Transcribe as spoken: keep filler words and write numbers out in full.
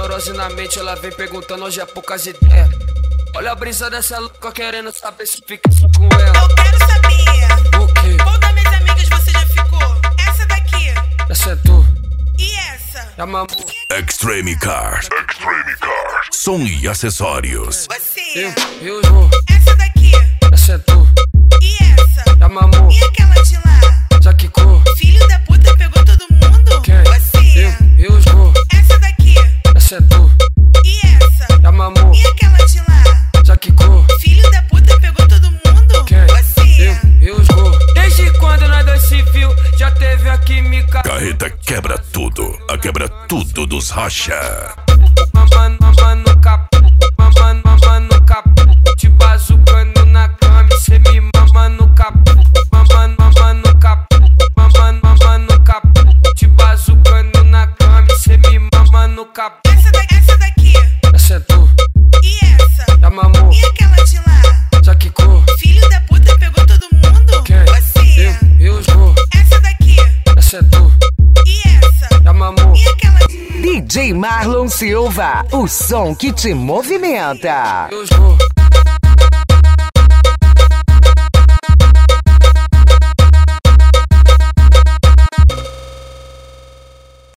neurose na mente, ela vem perguntando, hoje é poucas ideias. Olha a brisa dessa louca querendo saber se fica só com ela. Eu quero saber. O quê? Qual das minhas amigas você já ficou? Essa daqui. Essa é tu. E essa? Já mamou. Extreme Cars. Extreme Cars. Som e acessórios. Você. Eu, eu vou. Essa daqui. Essa é tu. E essa? Já mamou. E aquela de lá? Já quicou. Filho da puta pegou todo mundo? Quem? Você. Eu, eu vou. Essa daqui. Essa é tu. E essa? Já mamou. E aquela de lá? Já quicou. Filho da puta pegou todo mundo? Quem? Você. Eu, eu vou. Desde quando nós dois se viu, já teve a química. Carreta quebra tudo. A quebra tudo dos racha. Mama, mama no capo, mama, mama no capo. Te bazucando na cama, cê me mama no capo. Mama, mama no capo, mama, mama no capo. Te bazucando na cama, cê me mama no capo. Essa daqui. Essa daqui. Essa é tu. E essa? Já mamou. E aquela de lá? Já quicou. Filho da puta pegou todo mundo? Quem? Você. Eu, eu vou. Essa daqui. Essa é tu. E essa? Já mamou. E aquela D J Marlon Silva, o som que te movimenta. Eu vou.